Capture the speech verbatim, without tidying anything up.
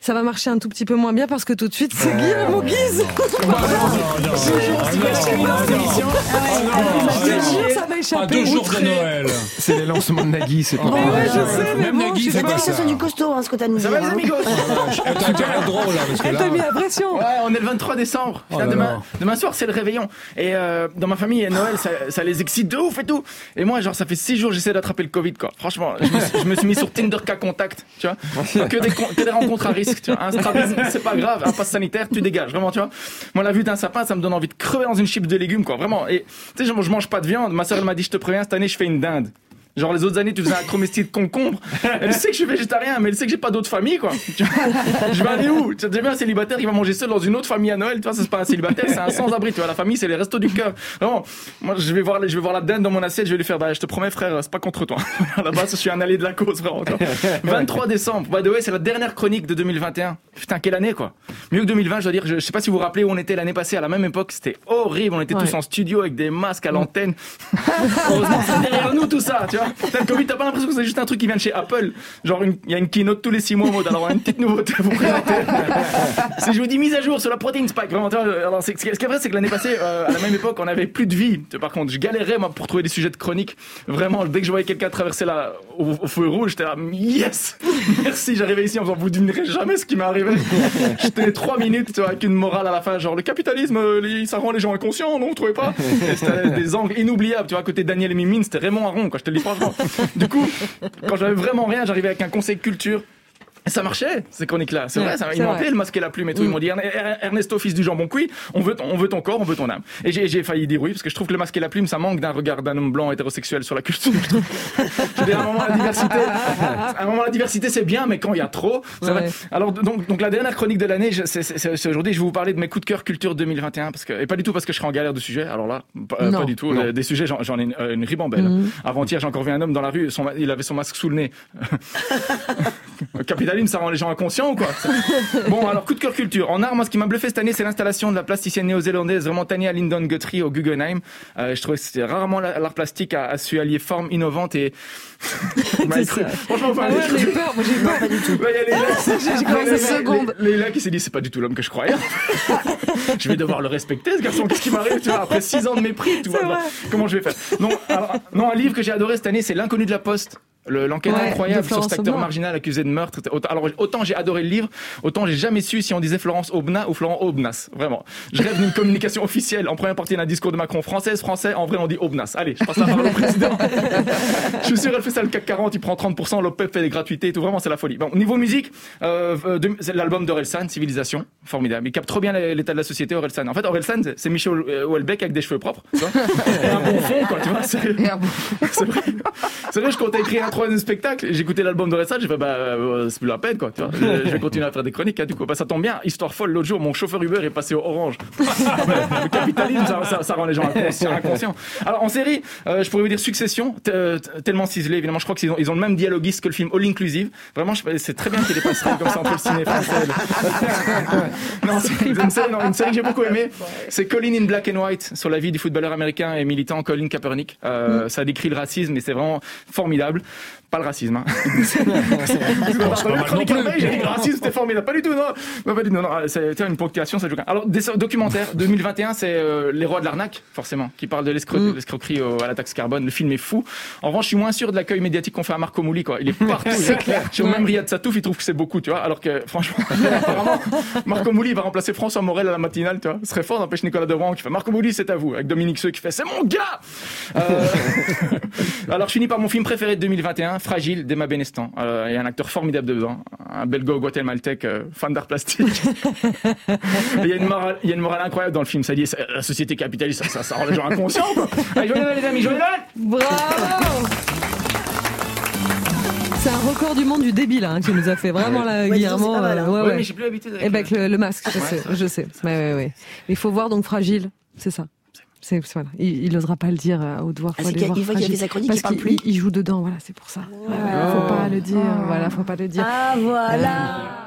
ça va marcher un tout petit peu moins bien parce que tout de suite, c'est Guillaume au guise. Ça m'a échappé. À deux jours de Noël. C'est les lancements de Nagui, c'est pas Ouais, vrai. je sais, mais Même bon, Nagui je fait sais pas pas. ça. C'est du costaud, hein, ce que t'as nous dit. Ça va les hein. amigos? Elle t'a intérêt drôle là, parce que Elle t'a là. mis la pression. Ouais, on est le vingt-trois décembre. Oh Putain, là demain, là. demain soir, c'est le réveillon. Et euh, dans ma famille, Noël, ça, ça les excite de ouf et tout. Et moi, genre, ça fait six jours, j'essaie d'attraper le Covid, quoi. Franchement, je me, suis, je me suis mis sur Tinder cas contact, tu vois. Que des, con- que des rencontres à risque, tu vois. Un strabisme, c'est pas grave. Un passe sanitaire, tu dégages, vraiment, tu vois. Moi, la vue d'un sapin, ça me donne envie de crever dans une chips de légumes, quoi. Vraiment. Et tu sais, je, je mange pas de viande. Ma soeur, elle m'a dit, je te préviens, cette année, je fais une dinde. Genre les autres années, tu faisais un chromestie de concombre. Elle sait que je suis végétarien, mais elle sait que j'ai pas d'autre famille, quoi. Tu vois, je vais aller où? Tu sais, déjà un célibataire, il va manger seul dans une autre famille à Noël. Tu vois, c'est pas un célibataire, c'est un sans-abri. Tu vois, la famille, c'est les restos du cœur. Vraiment. Moi, je vais voir, je vais voir la dinde dans mon assiette, je vais lui faire, bah, je te promets, frère, c'est pas contre toi. À la base, je suis un allié de la cause, vraiment. Tu vois. vingt-trois décembre. By the way, c'est la dernière chronique de deux mille vingt et un. Putain, quelle année, quoi. Mieux que deux mille vingt, je dois dire, je, je sais pas si vous vous rappelez où on était l'année passée, à la même époque, c'était horrible. On était Ouais. tous en studio avec des masques à l'antenne. Heureusement, c'est derrière nous, tout ça, tu vois. Putain, le Covid, t'as pas l'impression que c'est juste un truc qui vient de chez Apple. Genre, une- il y a une keynote tous les six mois en mode, alors, on a une petite nouveauté à vous présenter. C'est, je vous dis, mise à jour sur la protein spike. Vraiment, tu vois, alors, c'est, ce qui est vrai, c'est que l'année passée, euh, à la même époque, on avait plus de vie. Tu vois, par contre, je galérais, moi, pour trouver des sujets de chronique. Vraiment, dès que je voyais quelqu'un traverser la, au, au feu rouge, j'étais là, yes! Merci, j'arrivais ici en faisant, vous devinerez jamais ce qui m'est arrivé. J'étais trois minutes, tu vois, avec une morale à la fin, genre, le capitalisme, euh, les- ça rend les gens inconscients, non, vous trouvez pas? Et c'était des angles inoubliables, tu vois, à côté de Daniel et Mimine, c'était Raymond Aron, quoi, je te le dis franchement. Du coup, quand j'avais vraiment rien, j'arrivais avec un conseil culture. Et ça marchait, ces chroniques-là. C'est Ouais, vrai, ça, c'est ils m'ont vrai. appelé le masque et la plume et tout. Ils m'ont dit, Erne- Er- Ernesto, fils du jambon cuit, on veut, ton, on veut ton corps, on veut ton âme. Et j'ai, j'ai failli dire oui, parce que je trouve que le masque et la plume, ça manque d'un regard d'un homme blanc hétérosexuel sur la culture. Je veux dire, à un moment, la diversité, à un moment, la diversité, c'est bien, mais quand il y a trop, c'est Ouais. vrai. Alors, donc, donc, la dernière chronique de l'année, je- c'est, c'est, c'est aujourd'hui, je vais vous parler de mes coups de cœur culture deux mille vingt et un, parce que, et pas du tout parce que je serai en galère de sujets. Alors là, pas, euh, Non. pas du tout. Non. Des, des sujets, j'en, j'en ai une, euh, une ribambelle. Mhm. Avant-hier, j'ai encore vu un homme dans la rue, son, il avait son masque sous le nez. Le capitalisme, ça rend les gens inconscients ou quoi? Bon, alors, coup de cœur culture. En art, moi, ce qui m'a bluffé cette année, c'est l'installation de la plasticienne néo-zélandaise, vraiment Tanya Lyndon Guthrie au Guggenheim. Euh, je trouvais que c'était rarement la- l'art plastique a, a su allier forme innovante et... Bah, C'est écoute, ça. franchement, enfin, Ah ouais, j'ai j'ai cru- peur, moi j'ai peur. Pas du tout. Là, il y a Léla, J'ai commencé Léla- seconde. Lé- Léla qui s'est dit, c'est pas du tout l'homme que je croyais. Je vais devoir le respecter, ce garçon. Qu'est-ce qui m'arrive, tu vois, après six ans de mépris, tu vois. C'est vrai. Comment je vais faire? Non, alors, non, un livre que j'ai adoré cette année, c'est L'inconnu de la Poste. Le- l'enquête Ouais, incroyable de sur Florence cet acteur Aubenas. marginal accusé de meurtre. Autant- Alors, autant j'ai adoré le livre, autant j'ai jamais su si on disait Florence Aubenas ou Florent Aubenas. Vraiment. Je rêve d'une communication officielle. En première partie d'un discours de Macron, française, français, en vrai, on dit Aubenas. Allez, je passe la parole au président. Je suis sûr, elle fait ça le C A C quarante, il prend trente pour cent, l'O P E P fait des gratuités et tout. Vraiment, c'est la folie. Bon, niveau musique, euh, euh, de- c'est l'album d'Orelsan, Civilisation. Formidable. Il capte trop bien l'état de la société, Orelsan. En fait, Orelsan, c'est Michel Houellebecq avec des cheveux propres. Tu vois et un bon fond, quoi, tu vois. C'est... C'est vrai. C'est vrai, je comptais écrire un troisième spectacle. J'ai écouté l'album de Orelsan, j'ai fait, bah, euh, c'est plus la peine, quoi, tu vois. Je, je vais continuer à faire des chroniques, hein, du coup. Bah, ça tombe bien. Histoire folle, l'autre jour, mon chauffeur Uber est passé au Orange. Le capitalisme, ça, ça, ça rend les gens inconscients. inconscients. Alors, en série, euh, je pourrais vous dire Succession, t- euh, t- tellement ciselé, évidemment. Je crois qu'ils ont, ils ont le même dialoguiste que le film All Inclusive. Vraiment, je, c'est très bien qu'il y ait des passerelles comme ça entre le ciné français. Le... non, c'est c'est une série, non, une série que j'ai beaucoup aimée. C'est Colin in Black and White, sur la vie du footballeur américain et militant Colin Kaepernick. Euh, mm. Ça décrit le racisme, et c'est vraiment formidable. Pas le racisme, hein. C'est pas mal non plus. J'ai dit le racisme, c'était formidable. Pas du tout, non. Non, pas du tout, non, non. C'est tiens, une ponctuation, ça joue. Alors, des documentaires, deux mille vingt et un, c'est euh, Les Rois de l'arnaque, forcément, qui parle de l'escro- mm. l'escroquerie au, à la taxe carbone. Le film est fou. En revanche, je suis moins sûr de l'accueil médiatique qu'on fait à Marco Mouli, quoi. Il est partout. C'est clair. Même Riyad Satouf, il trouve que c'est beaucoup, tu vois. Alors que, franchement, apparemment, Marco Mouli va remplacer François Morel à la matinale, tu vois. Ce serait fort d'empêcher Nicolas Devran qui fait Marco Mouli, c'est à vous. Avec Dominique Seux qui fait c'est mon gars! Euh... Alors, je finis par mon film préféré de deux mille vingt et un, Fragile, d'Emma Benestan. Euh, il y a un acteur formidable dedans. Un belgo-guatémaltèque, euh, fan d'art plastique. Il y a une morale, il y a une morale incroyable dans le film. Ça dit, la société capitaliste, ça, ça, ça rend les gens inconscients, quoi. Allez, joyeux Noël, les amis, joyeux Noël! Bravo! C'est un record du monde du débile hein, que tu nous as fait vraiment là, ouais, Guillermo. c'est pas mal, hein. euh, ouais, Ouais, ouais. mais j'ai plus l'habitude avec Et ben, avec le, le masque, je Ouais, sais, ça, je sais. Ouais, ouais, ouais. Il faut voir donc Fragile, c'est ça. C'est, c'est, voilà. Il, il osera pas le dire à haute voix. Ah, Faut c'est aller qu'il y a- voir une fois qu'il a Fragile. fait sa chronique, Parce il parle qu'il plus. il- il joue dedans, voilà, c'est pour ça. Ouais, ouais, faut pas le dire, voilà, faut pas le dire. Ah, voilà.